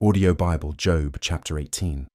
Audio Bible, Job chapter 18.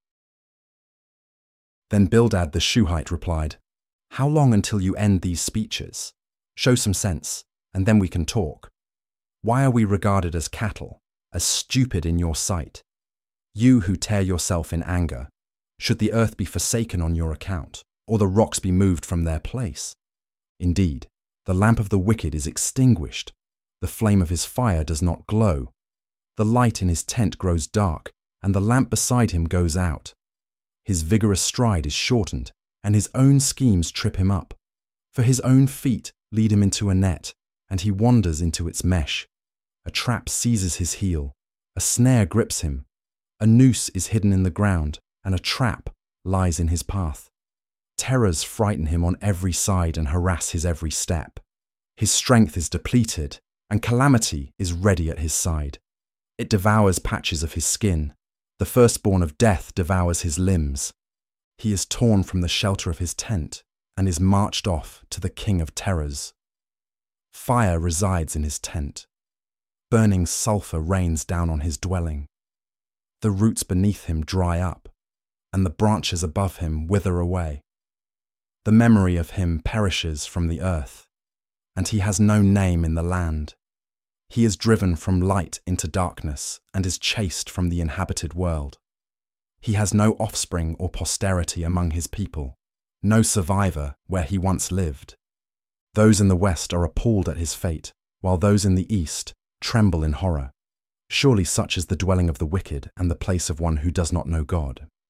Then Bildad the Shuhite replied, "How long until you end these speeches? Show some sense, and then we can talk. Why are we regarded as cattle, as stupid in your sight? You who tear yourself in anger, should the earth be forsaken on your account, or the rocks be moved from their place? Indeed, the lamp of the wicked is extinguished, the flame of his fire does not glow. The light in his tent grows dark, and the lamp beside him goes out. His vigorous stride is shortened, and his own schemes trip him up. For his own feet lead him into a net, and he wanders into its mesh. A trap seizes his heel, a snare grips him. A noose is hidden in the ground, and a trap lies in his path. Terrors frighten him on every side and harass his every step. His strength is depleted, and calamity is ready at his side. It devours patches of his skin. The firstborn of death devours his limbs. He is torn from the shelter of his tent and is marched off to the king of terrors. Fire resides in his tent. Burning sulfur rains down on his dwelling. The roots beneath him dry up, and the branches above him wither away. The memory of him perishes from the earth, and he has no name in the land. He is driven from light into darkness and is chased from the inhabited world. He has no offspring or posterity among his people, no survivor where he once lived. Those in the west are appalled at his fate, while those in the east tremble in horror. Surely such is the dwelling of the wicked and the place of one who does not know God.